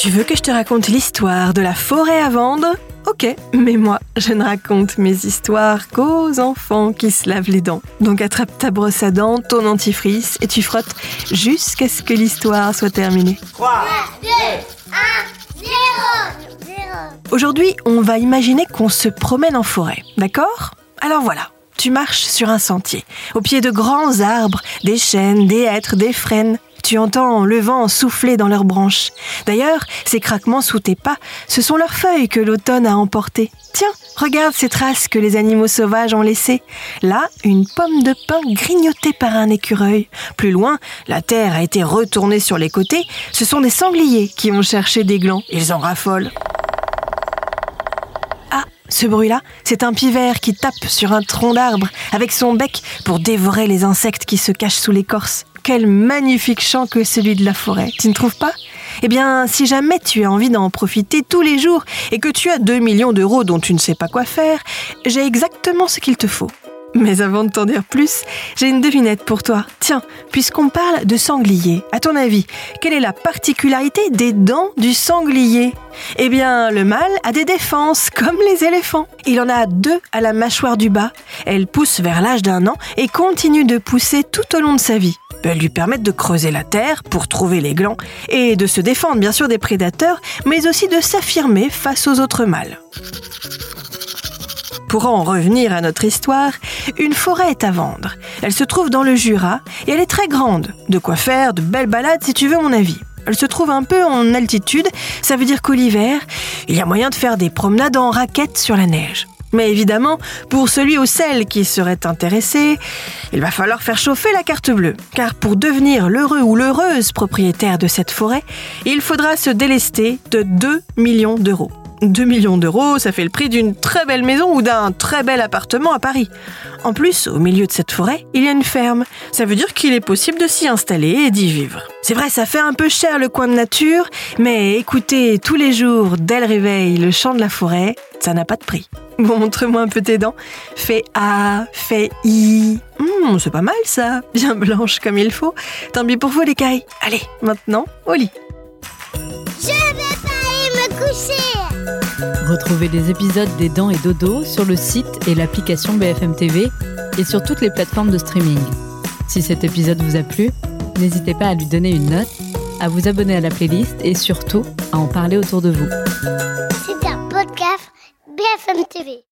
Tu veux que je te raconte l'histoire de la forêt à vendre ? Ok, mais moi, je ne raconte mes histoires qu'aux enfants qui se lavent les dents. Donc attrape ta brosse à dents, ton dentifrice et tu frottes jusqu'à ce que l'histoire soit terminée. 3, 2, 1, 0. Aujourd'hui, on va imaginer qu'on se promène en forêt, d'accord ? Alors voilà, tu marches sur un sentier, au pied de grands arbres, des chênes, des hêtres, des frênes. Tu entends le vent souffler dans leurs branches. D'ailleurs, ces craquements sous tes pas, ce sont leurs feuilles que l'automne a emportées. Tiens, regarde ces traces que les animaux sauvages ont laissées. Là, une pomme de pin grignotée par un écureuil. Plus loin, la terre a été retournée sur les côtés. Ce sont des sangliers qui ont cherché des glands. Ils en raffolent. Ah, ce bruit-là, c'est un pivert qui tape sur un tronc d'arbre avec son bec pour dévorer les insectes qui se cachent sous l'écorce. Quel magnifique chant que celui de la forêt, tu ne trouves pas ? Eh bien, si jamais tu as envie d'en profiter tous les jours et que tu as 2 millions d'euros dont tu ne sais pas quoi faire, j'ai exactement ce qu'il te faut. Mais avant de t'en dire plus, j'ai une devinette pour toi. Tiens, puisqu'on parle de sanglier, à ton avis, quelle est la particularité des dents du sanglier ? Eh bien, le mâle a des défenses, comme les éléphants. Il en a 2 à la mâchoire du bas. Elles poussent vers l'âge d'1 an et continuent de pousser tout au long de sa vie. Elles lui permettent de creuser la terre pour trouver les glands et de se défendre bien sûr des prédateurs, mais aussi de s'affirmer face aux autres mâles. Pour en revenir à notre histoire, une forêt est à vendre. Elle se trouve dans le Jura et elle est très grande. De quoi faire de belles balades si tu veux mon avis. Elle se trouve un peu en altitude, ça veut dire qu'au l'hiver, il y a moyen de faire des promenades en raquettes sur la neige. Mais évidemment, pour celui ou celle qui serait intéressé, il va falloir faire chauffer la carte bleue. Car pour devenir l'heureux ou l'heureuse propriétaire de cette forêt, il faudra se délester de 2 millions d'euros. 2 millions d'euros, ça fait le prix d'une très belle maison ou d'un très bel appartement à Paris. En plus, au milieu de cette forêt, il y a une ferme. Ça veut dire qu'il est possible de s'y installer et d'y vivre. C'est vrai, ça fait un peu cher le coin de nature, mais écouter tous les jours, dès le réveil, le chant de la forêt, ça n'a pas de prix. Bon, montre-moi un peu tes dents. Fais A, fais I. C'est pas mal ça, bien blanche comme il faut. Tant pis pour vous les cailles. Allez, maintenant, au lit. Je vais pas aller me coucher. Retrouvez les épisodes des Dents et Dodo sur le site et l'application BFM TV et sur toutes les plateformes de streaming. Si cet épisode vous a plu, n'hésitez pas à lui donner une note, à vous abonner à la playlist et surtout à en parler autour de vous. C'est un podcast BFM TV.